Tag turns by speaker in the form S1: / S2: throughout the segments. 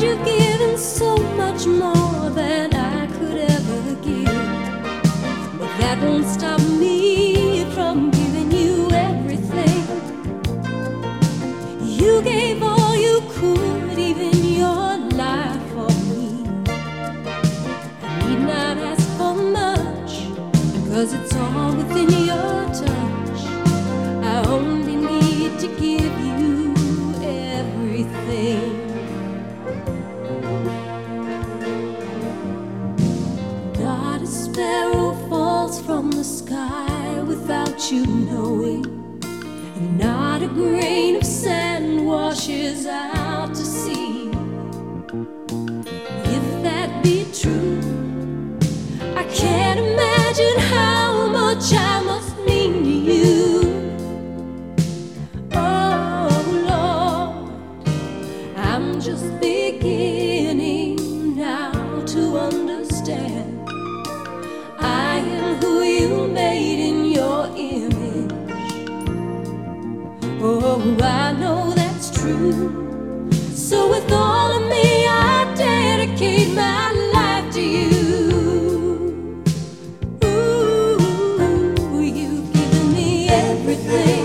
S1: you've given so much more than I could ever give. But that won't stop me from giving you everything. You gave all you could, even your life for me. I need not ask for much, 'cause it's all within your touch. I only need to give you everything. Not a sparrow falls from the sky without you knowing, and not a grain of sand washes out to sea. If that be true, I can't imagine how much I must mean to you. Oh Lord, I'm just beginning now to understand. I am who you made in your image. Oh, I know that's true. So with all of me, I dedicate my life to you. Ooh, you've given me everything.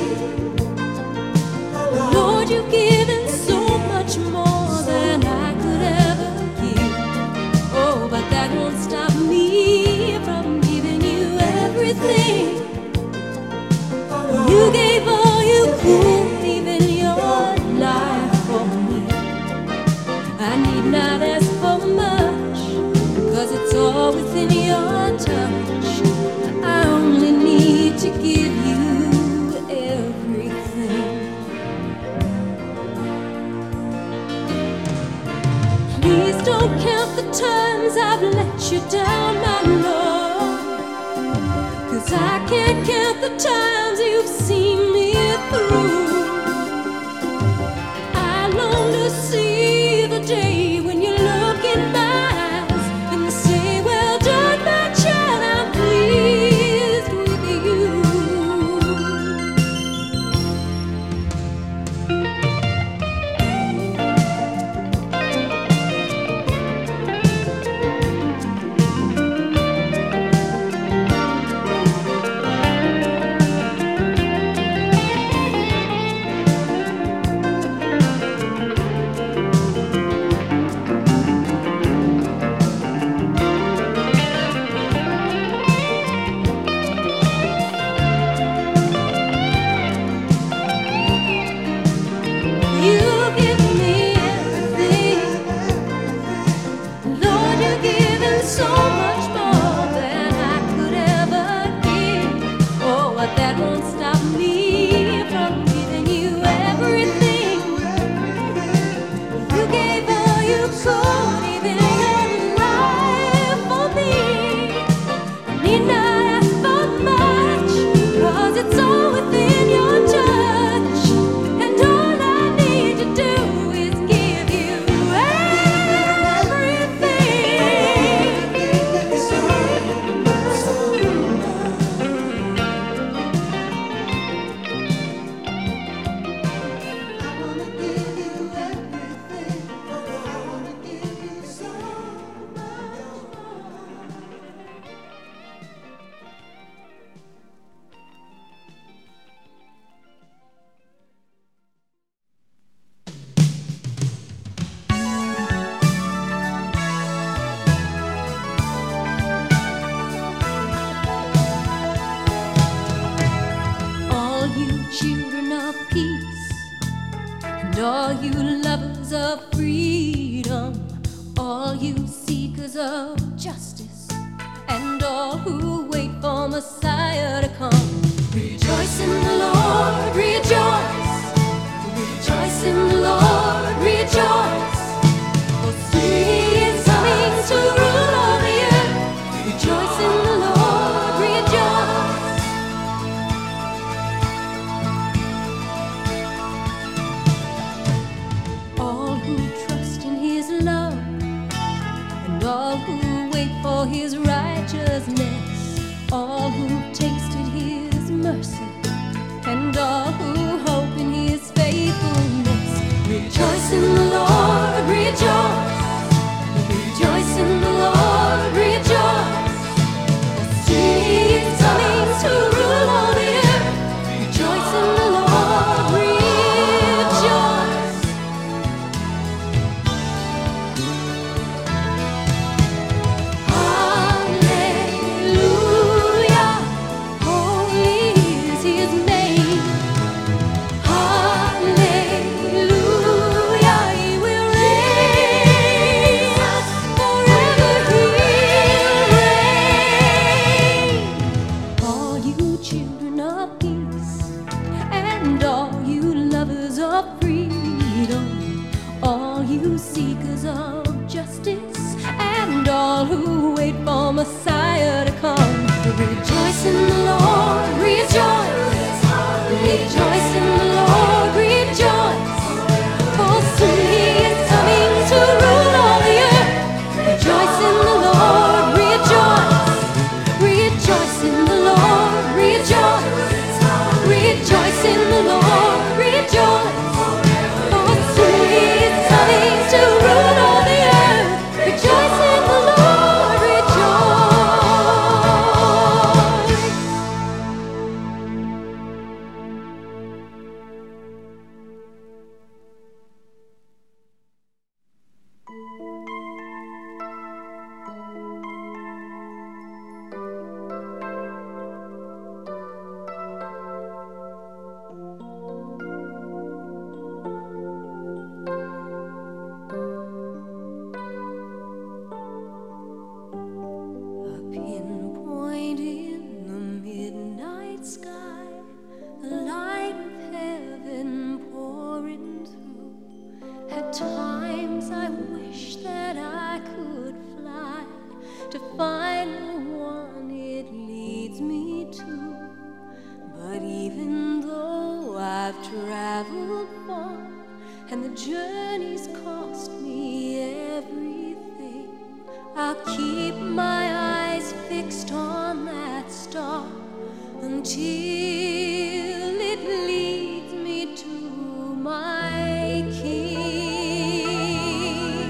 S1: Lord, you've given so much more than I could ever give. Oh, but that won't stop me from giving you everything. You gave all you could, even your life for me. I need not ask for much, 'cause it's all within your touch. I only need to give you everything. Please don't count the times I've let you down, my Lord, 'cause I can't count the times you've seen me through. I long to see the day when you look in my eyes and say, well done, my child, I'm pleased with you. You give me everything. Lord, you've given so much more than I could ever give. Oh, but that won't stop me from giving you everything. You gave all you could, even your life for me. I need not ask for much, 'cause it's all within your touch. And all I need to do is give you everything. I wanna give you everything. I wanna give you so much more. All you children of peace, and all you lovers of freedom, all you seekers of justice, and all who wait for Messiah to come. Rejoice in the Lord, rejoice. Rejoice in the Lord, rejoice. For He is coming to rule all the earth. Rejoice in the Lord, rejoice. All who trust in His love, and all who wait for His righteousness, all who tasted His mercy, and all who hope in His faithfulness. Rejoice in the Lord, rejoice. you seekers of justice, and all who wait for Messiah to come. Rejoice in the Lord, rejoice. Rejoice in the Lord, rejoice. For soon He is coming to rule all the earth. Rejoice in the Lord, rejoice. Rejoice in the Lord, rejoice. Rejoice in the Lord, rejoice. For soon He is coming to rule all the earth. Rejoice in the Lord, rejoice. A pinpoint in the midnight sky, the light of heaven pouring through. At times I wish that I could fly to find the one it leads me to. But even though I've traveled far and the journey's cost me everything, I'll keep my eyes fixed on that star until it leads me to my King.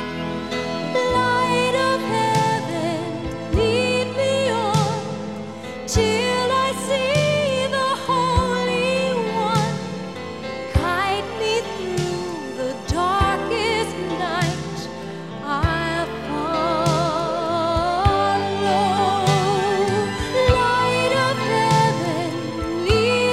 S1: Light of heaven, lead me on till I see the Holy One. Guide me through the darkest night. I'll follow. Light of heaven, lead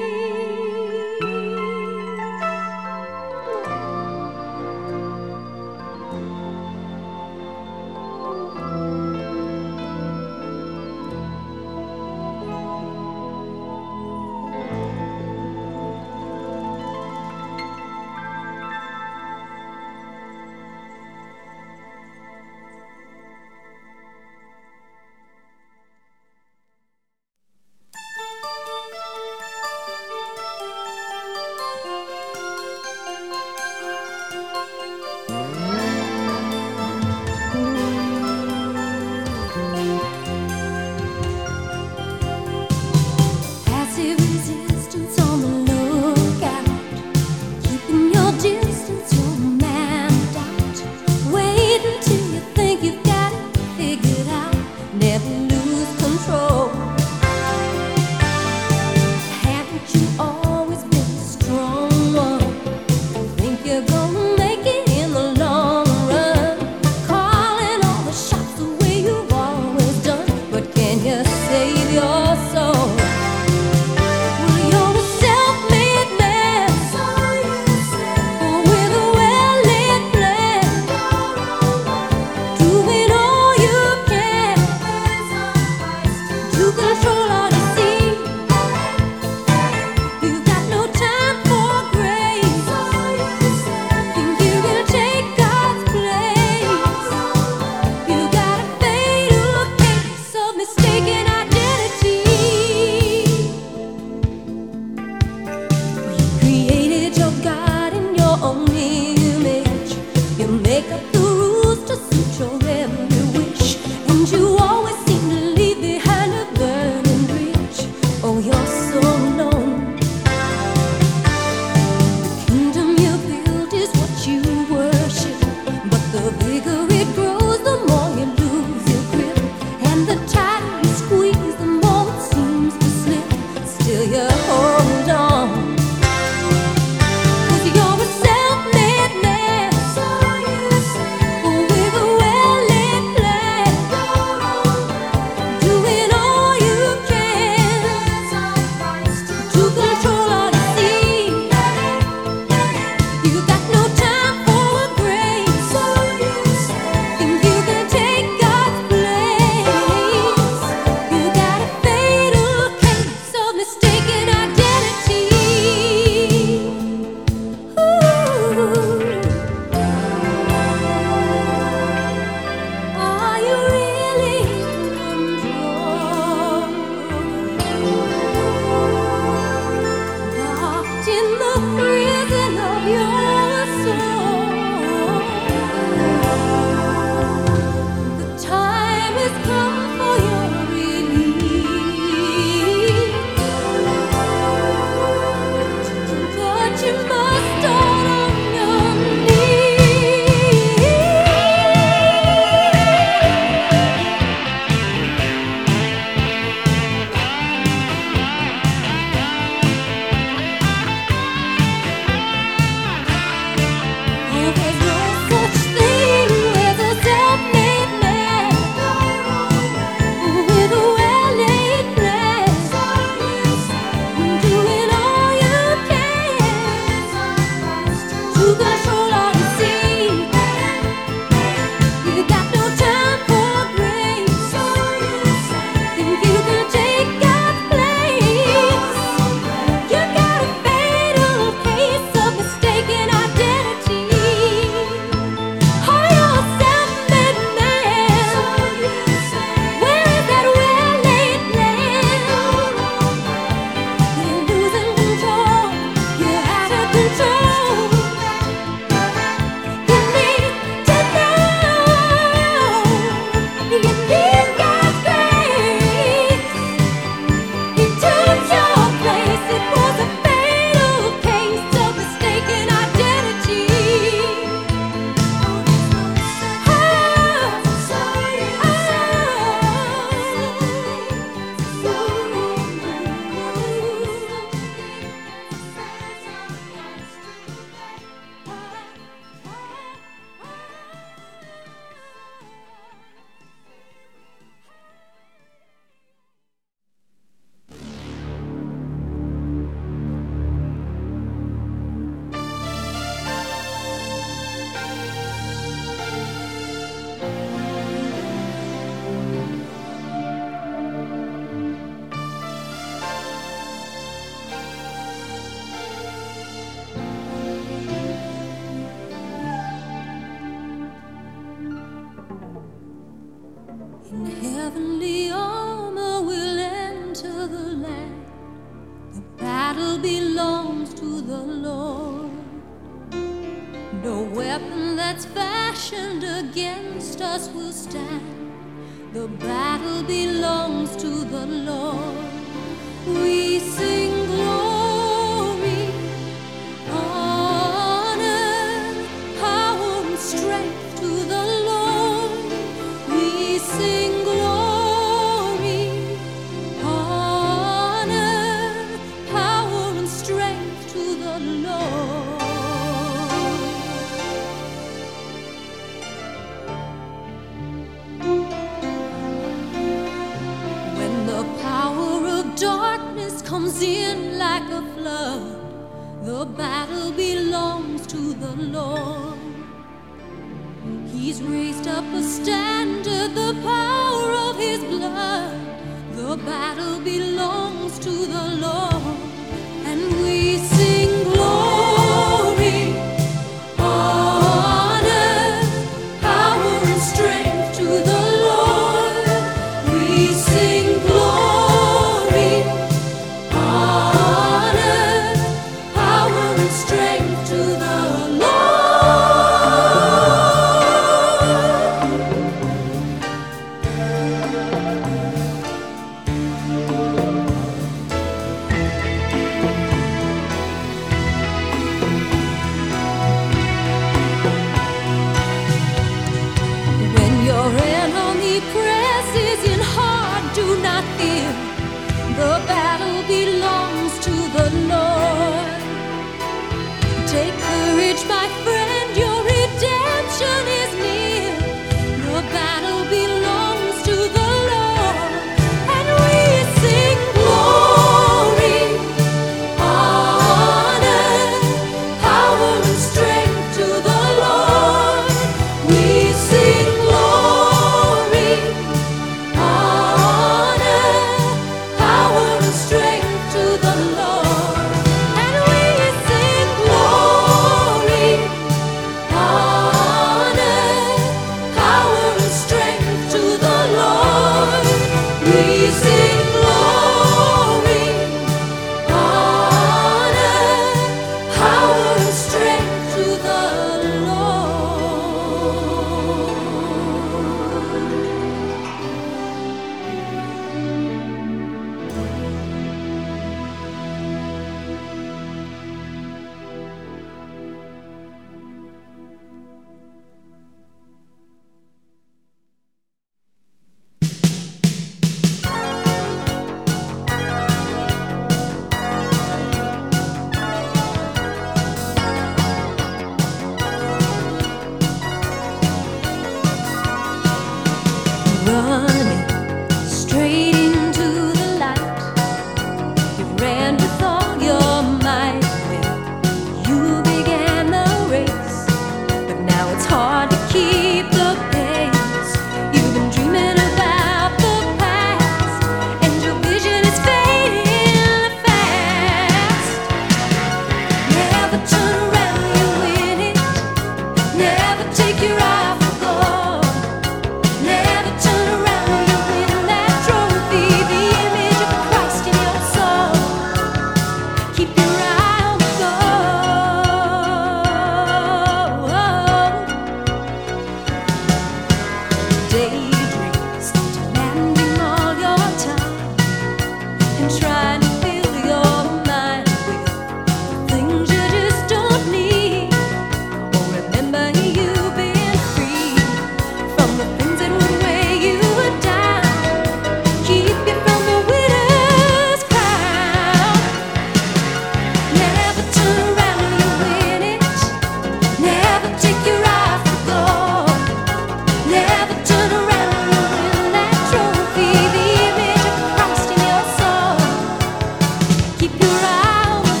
S1: your eye on the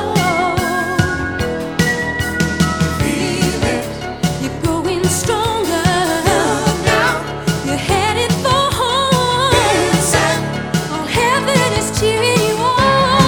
S1: goal. Feel it. You're going stronger. Look out. You're headed for home. Listen. All heaven is cheering you on.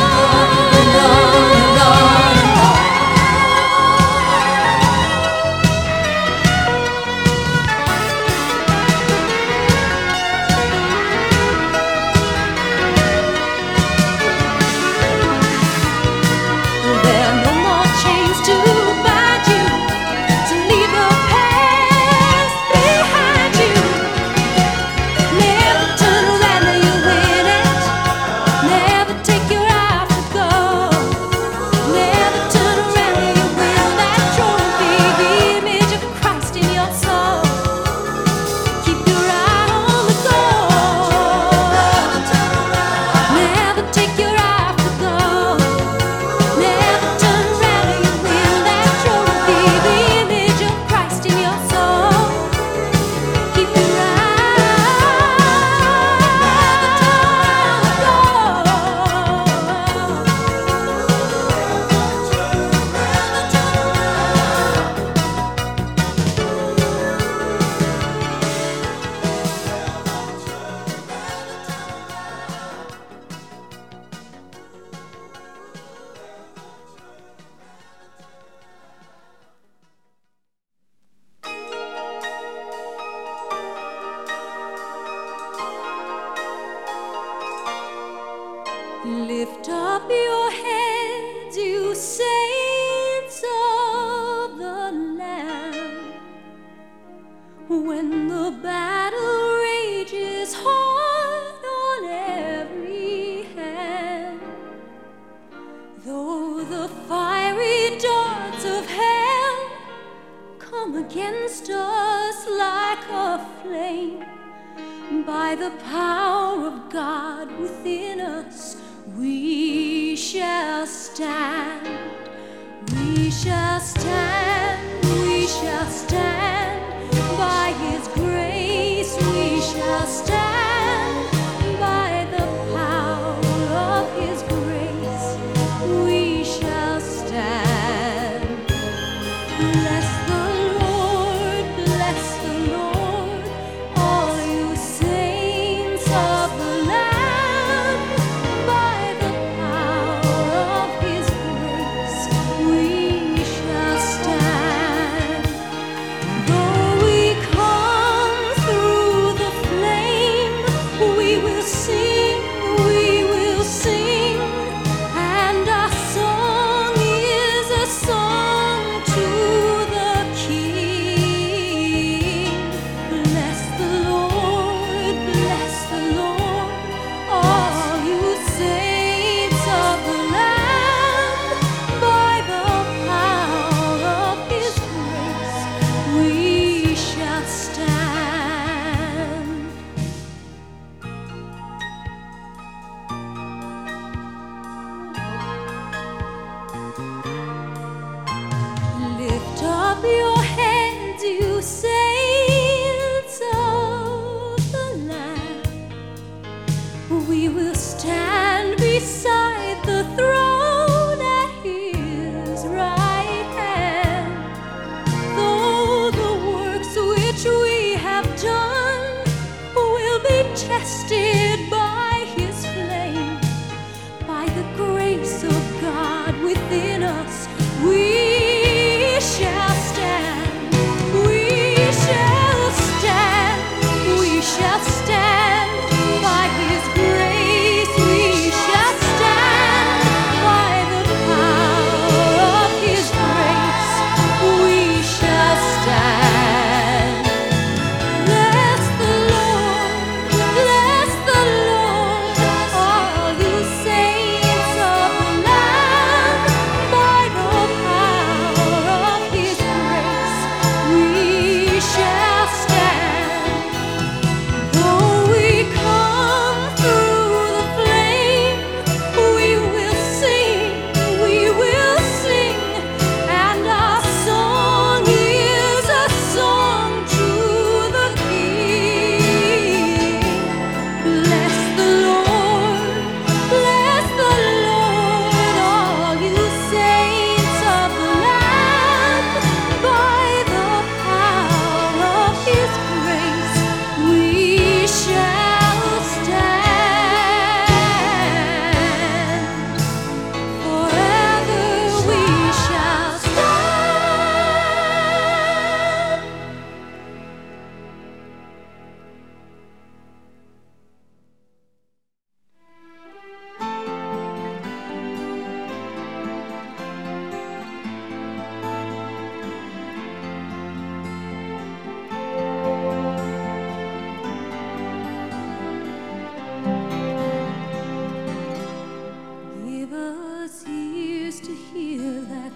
S1: There are no more chains to bind you, to leave your past behind you. Never turn around till you win it. Never take your eye off the goal. Never turn around till you win that trophy. The image of Christ in your soul. Keep your eye on the goal. Never take your eye off the goal. Never turn around till you win that trophy. The image of Christ in your soul. Keep your eye Lift up your heads, you saints of the land. When the battle rages hard on every hand, though the fiery darts of hell come against us like a flame, by the power of God within us, we shall stand. We shall stand. We shall stand. By His grace, we shall stand. By the power of His grace, we shall stand. Bless the Lord, bless the Lord, all you saints of the land. By the power of His grace, we shall stand.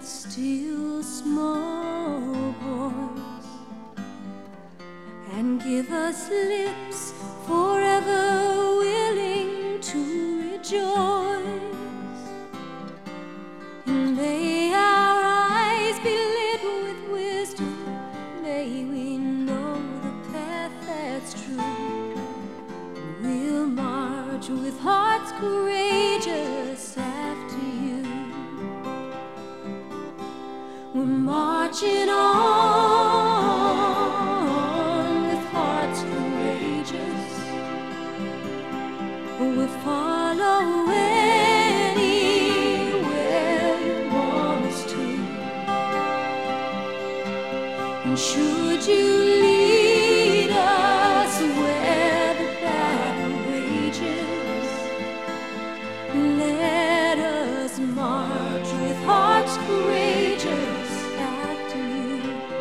S1: still small voice, and give us lips forever willing to rejoice. And may our eyes be lit with wisdom, may we know the path that's true. We'll march with hearts courageous after you. We're marching on with hearts courageous. We'll follow anywhere you want us to. And should you lead us where the battle rages, let us march with hearts courageous after you.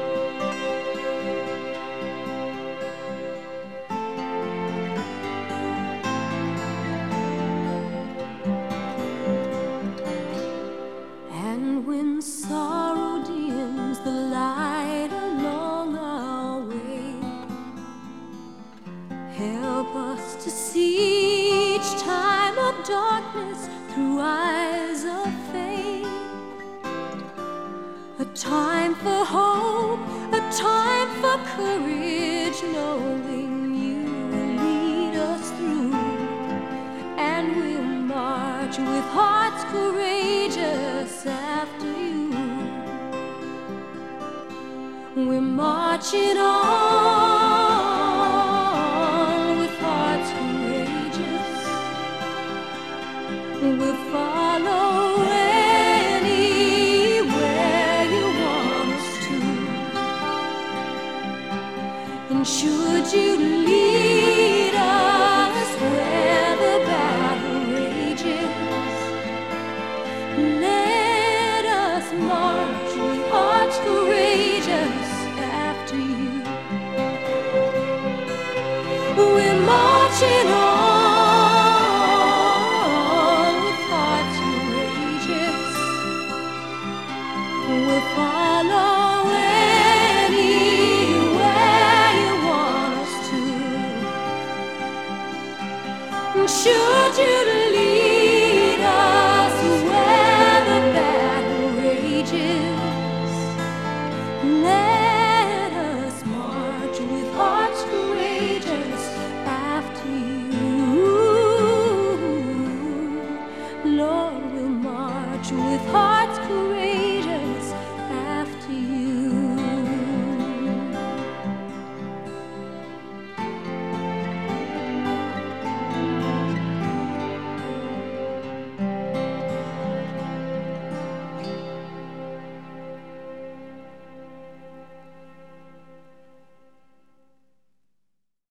S1: And when sorrow dims the light along our way, help us to see each time of darkness through eyes of faith. A time for hope, a time for courage, knowing you will lead us through. And we'll march with hearts courageous after you. We're marching on with hearts courageous. We'll follow anywhere you want us to. And should you lead us where the battle rages, let us march with hearts courageous after you. We're marching on with hearts courageous. We'll follow